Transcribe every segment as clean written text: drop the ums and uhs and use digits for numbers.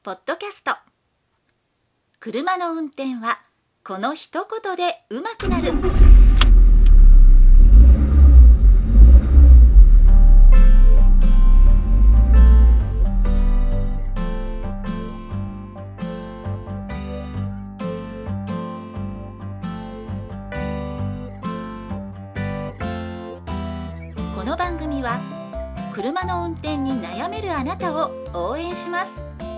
ポッドキャスト。車の運転はこの一言で上手くなる。この番組は車の運転に悩めるあなたを応援します。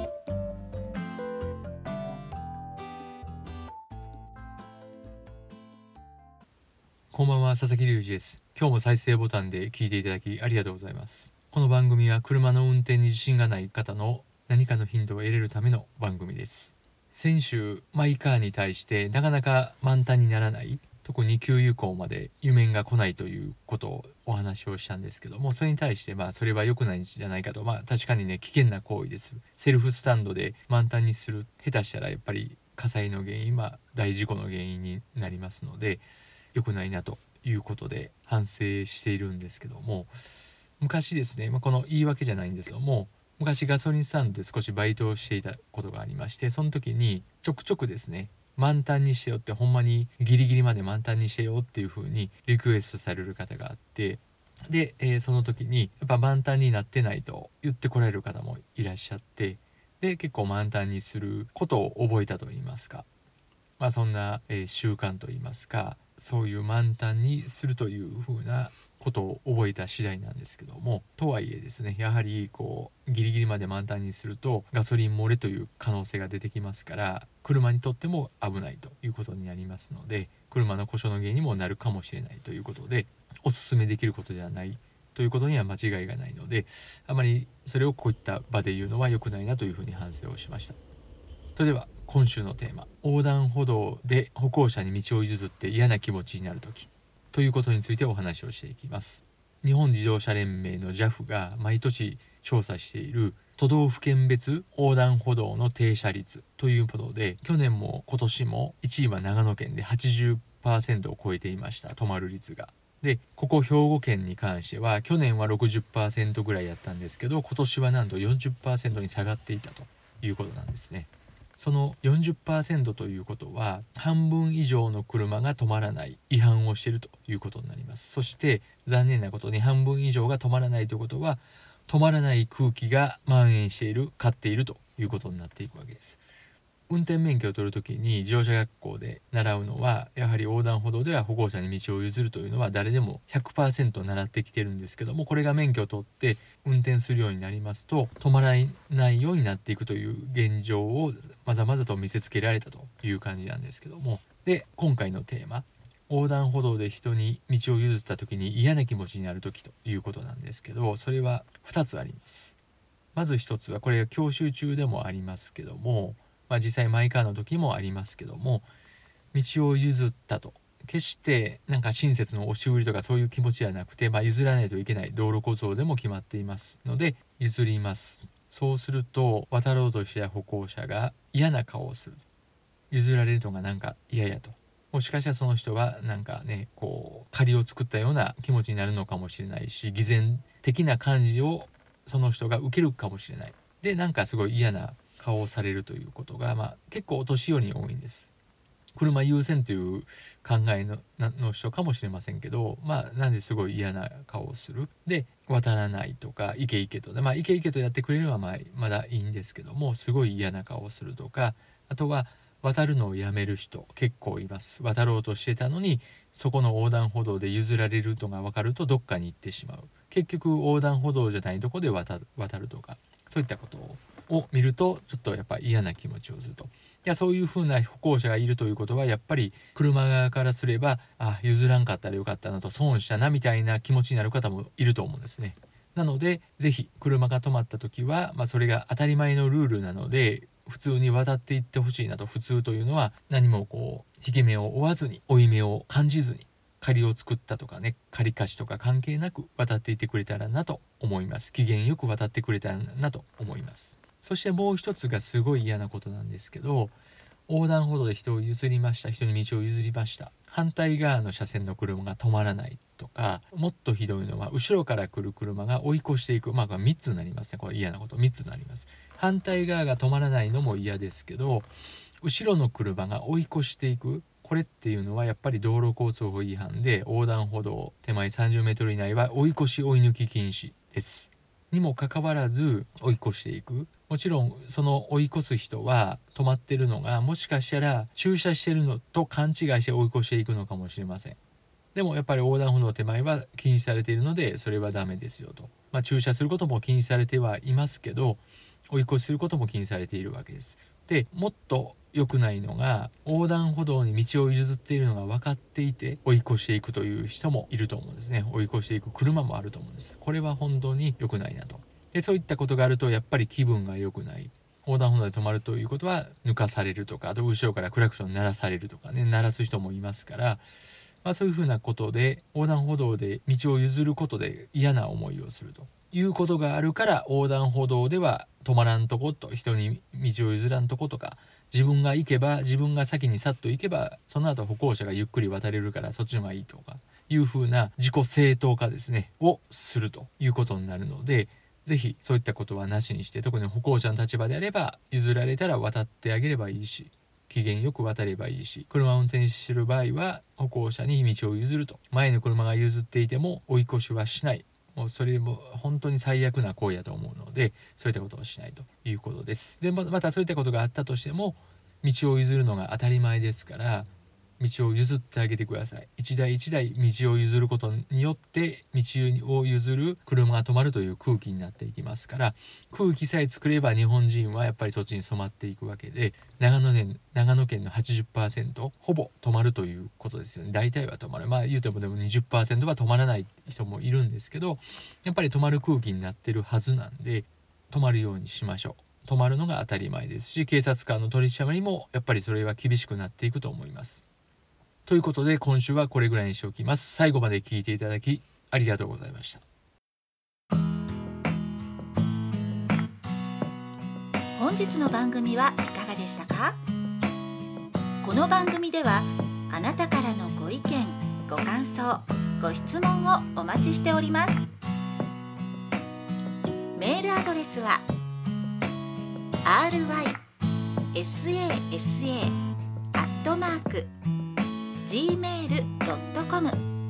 こんばんは、佐々木隆二です。今日も再生ボタンで聞いていただきありがとうございます。この番組は車の運転に自信がない方の何かのヒントを得れるための番組です。先週マイカーに対してなかなか満タンにならない、特に給油口まで油面が来ないということをお話をしたんですけども、それに対してそれは良くないんじゃないかと。確かにね、危険な行為です。セルフスタンドで満タンにする、下手したらやっぱり火災の原因、大事故の原因になりますので良くないなということで反省しているんですけども、昔ですね、この言い訳じゃないんですけども、昔ガソリンスタンドで少しバイトをしていたことがありまして、その時にちょくちょくですね、満タンにしてよって、ほんまにギリギリまで満タンにしてよっていう風にリクエストされる方があって、で、その時にやっぱ満タンになってないと言ってこられる方もいらっしゃって、で結構満タンにすることを覚えたといいますか、そんな、習慣といいますか、そういう満タンにするというふうなことを覚えた次第なんですけども、とはいえですね、やはりギリギリまで満タンにするとガソリン漏れという可能性が出てきますから、車にとっても危ないということになりますので、車の故障の原因にもなるかもしれないということで、お勧めできることではないということには間違いがないので、あまりそれをこういった場で言うのは良くないなというふうに反省をしました。それでは今週のテーマ、横断歩道で歩行者に道を譲って嫌な気持ちになるときということについてお話をしていきます。日本自動車連盟の JAF が毎年調査している都道府県別横断歩道の停車率ということで、去年も今年も1位は長野県で 80% を超えていました。止まる率が。で、ここ兵庫県に関しては去年は 60% ぐらいやったんですけど、今年はなんと 40% に下がっていたということなんですね。その 40% ということは半分以上の車が止まらない違反をしているということになります。そして残念なことに半分以上が止まらないということは、止まらない空気が蔓延している、勝っているということになっていくわけです。運転免許を取るときに自動車学校で習うのは、やはり横断歩道では歩行者に道を譲るというのは誰でも 100% 習ってきてるんですけども、これが免許を取って運転するようになりますと止まらないようになっていくという現状をまざまざと見せつけられたという感じなんですけども、で、今回のテーマ、横断歩道で人に道を譲った時に嫌な気持ちになる時ということなんですけど、それは2つあります。まず1つは、これが教習中でもありますけども、実際マイカーの時もありますけども、道を譲ったと、決して親切の押し売りとかそういう気持ちじゃなくて、譲らないといけない道路構造でも決まっていますので譲ります。そうすると渡ろうとした歩行者が嫌な顔をする。譲られるのが嫌やと、もしかしたらその人は借りを作ったような気持ちになるのかもしれないし、偽善的な感じをその人が受けるかもしれない。で、すごい嫌な顔をされるということが、結構お年寄りに多いんです。車優先という考えの人かもしれませんけど、なんですごい嫌な顔をする。で、渡らないとかイケイケとで、イケイケとやってくれるのはまだいいんですけども、すごい嫌な顔をするとか、あとは渡るのをやめる人結構います。渡ろうとしてたのにそこの横断歩道で譲られるのが分かるとどっかに行ってしまう。結局横断歩道じゃないとこで渡るとか、そういったことを見るとちょっとやっぱ嫌な気持ちをすると。そういう風な歩行者がいるということは、やっぱり車側からすれば譲らんかったらよかったなと、損したなみたいな気持ちになる方もいると思うんですね。なのでぜひ車が止まった時は、それが当たり前のルールなので普通に渡っていってほしいなと。普通というのは何も引け目を負わずに、負い目を感じずに、借りを作ったとかね、借り貸しとか関係なく渡っていてくれたらなと思います。機嫌よく渡ってくれたらなと思います。そしてもう一つがすごい嫌なことなんですけど、 横断歩道で人を譲りました、人に道を譲りました、反対側の車線の車が止まらないとか、もっとひどいのは後ろから来る車が追い越していく。これ3つになりますね。これ嫌なこと3つになります。反対側が止まらないのも嫌ですけど、後ろの車が追い越していく、これっていうのはやっぱり道路交通法違反で、横断歩道手前30メートル以内は追い越し追い抜き禁止ですにもかかわらず追い越していく。もちろんその追い越す人は止まってるのがもしかしたら駐車してるのと勘違いして追い越していくのかもしれません。でもやっぱり横断歩道手前は禁止されているので、それはダメですよと。駐車することも禁止されてはいますけど、追い越しすることも禁止されているわけです。でもっと良くないのが、横断歩道に道を譲っているのが分かっていて追い越していくという人もいると思うんですね。追い越していく車もあると思うんです。これは本当に良くないなと。でそういったことがあるとやっぱり気分が良くない。横断歩道で止まるということは抜かされるとか、あと後ろからクラクション鳴らされるとかね、鳴らす人もいますから、そういうふうなことで横断歩道で道を譲ることで嫌な思いをするということがあるから、横断歩道では止まらんとこと、人に道を譲らんとことか、自分が行けば、自分が先にさっと行けばその後歩行者がゆっくり渡れるからそっちの方がいいとかいうふうな自己正当化ですねをするということになるので、ぜひそういったことはなしにして、特に歩行者の立場であれば譲られたら渡ってあげればいいし、機嫌よく渡ればいいし、車を運転している場合は歩行者に道を譲ると。前の車が譲っていても追い越しはしない。もうそれも本当に最悪な行為だと思うので、そういったことをしないということです。でまたそういったことがあったとしても、道を譲るのが当たり前ですから、道を譲ってあげてください。一台一台道を譲ることによって道を譲る車が止まるという空気になっていきますから、空気さえ作れば日本人はやっぱりそっちに染まっていくわけで、長野県の 80% ほぼ止まるということですよね。大体は止まる。言うてもでも 20% は止まらない人もいるんですけど、やっぱり止まる空気になってるはずなんで、止まるようにしましょう。止まるのが当たり前ですし、警察官の取り締まりもやっぱりそれは厳しくなっていくと思います。ということで今週はこれぐらいにしておきます。最後まで聞いていただきありがとうございました。 本日の番組はいかがでしたか？この番組ではあなたからのご意見、ご感想、ご質問をお待ちしております。メールアドレスは rysasa@gmail.com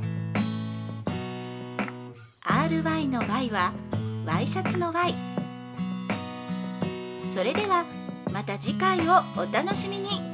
RY の Y はワイシャツの Y。 それではまた次回をお楽しみに。